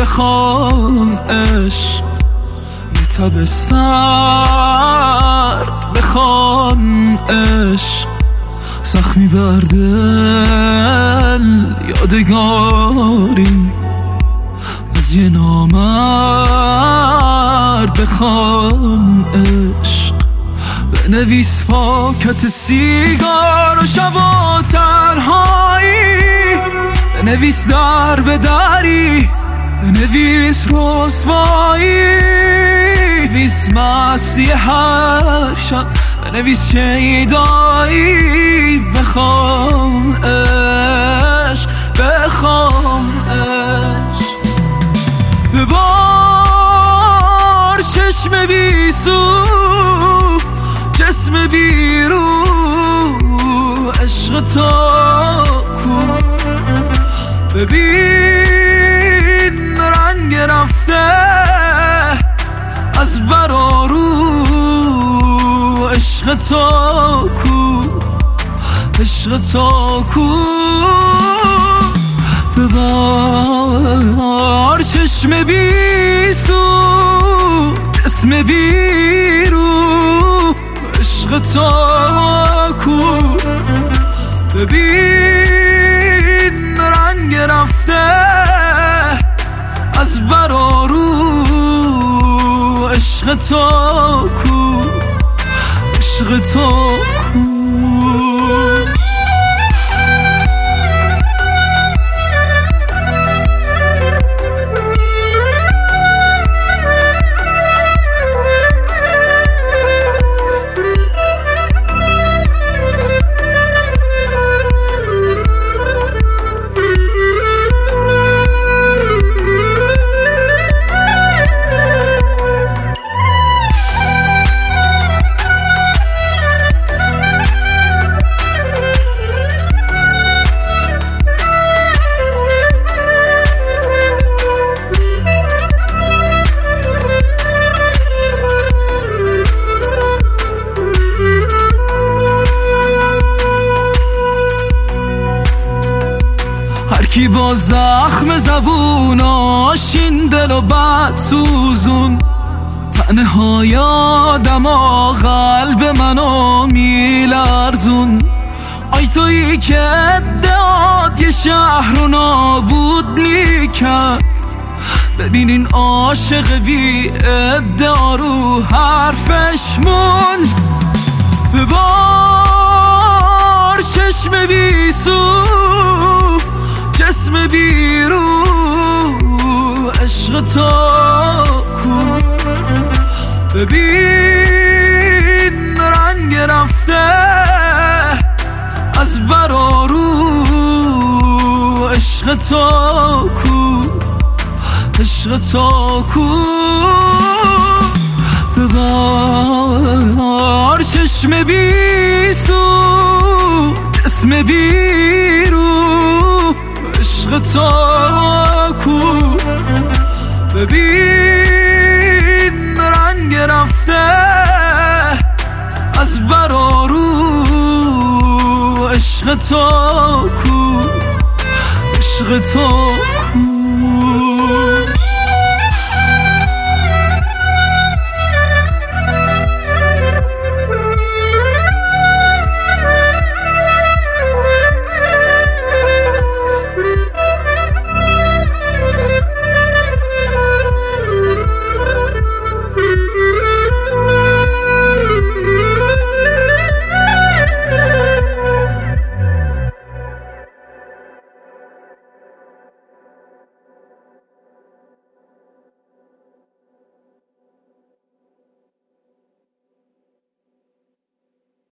بخوان عشق یه تب سرد، بخوان عشق زخمی بر دل، یادگاری از یه نامرد. بخوان عشق بنویس پاکت سیگار و شبا تنهایی، بنویس در به دری، بنویس رسوایی، بنویس مستی هر شب، بنویس شیدایی. بخوام عشق، بخوام عشق، ببار چشم بی سو، جسم بی رو، عشق تا کو. ببین رنگ رفته از برارو، عشق تا کو، عشق تا کو. ببار چشم بی سو، جسم بی رو، عشق تا کو. ببین رنگ رفته از برارو، عشق تا کو، عشق تا کو. کی با زخم زبوناش این دل و بد سوزون، تنهای آدم و قلب منو میلرزون. آی تویی که ادعاد یه شهر رو نابود میکرد، ببینین عاشق بی ادعا رو حرفش موند. ببار چشم بی سو، جسم بی رو، عشق تا کو. ببین رنگ رفته از برارو، عشق تا کو، عشق تا کو. ببار چشم بی سو، جسم بی رو، عشق تا کو. ببین رنگ رفته از برارو، عشق تا کو، عشق تا